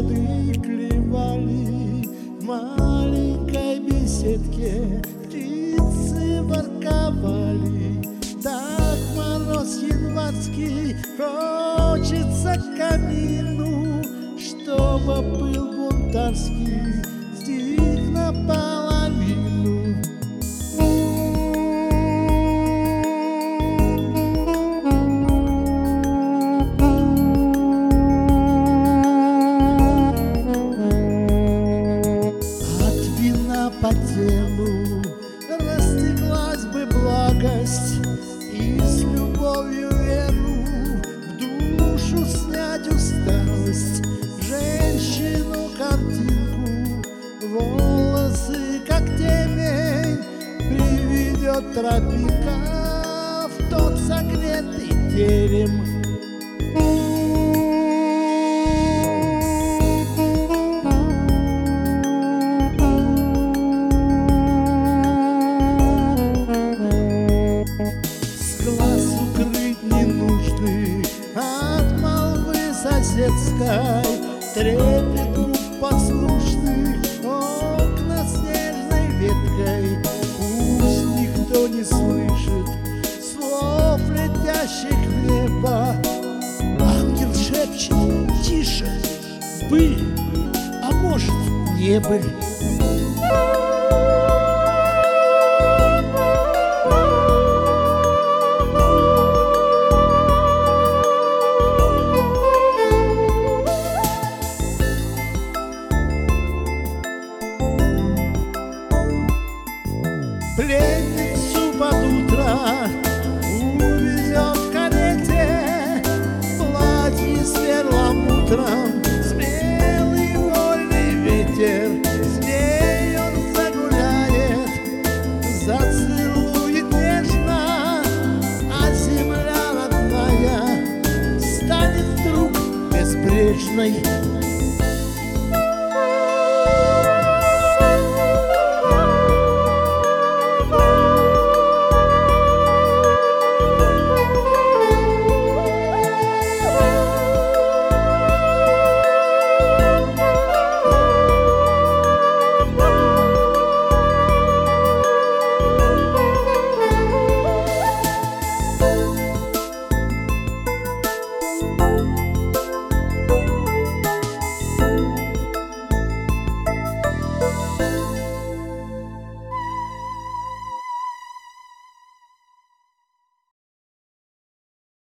ягоды клевали, в маленькой беседке птицы ворковали. Так мороз январский, хочется камину, чтобы был бунтарский стих наполовину. По телу растеклась бы благость, и с любовью веру в душу снять усталость. Женщину картинку, волосы как темень, приведет тропинка в тот согретый терем. От молвы соседской трепет губ послушных, окна снежной веткой. Пусть никто не слышит слов, летящих в небо. Ангел шепчет: тише, были, а может, не были. Пленницу под утро увезет в карете, платье с перламутром, смелый вольный ветер. С ней он загуляет, зацелует нежно, а земля родная станет вдруг безбрежной.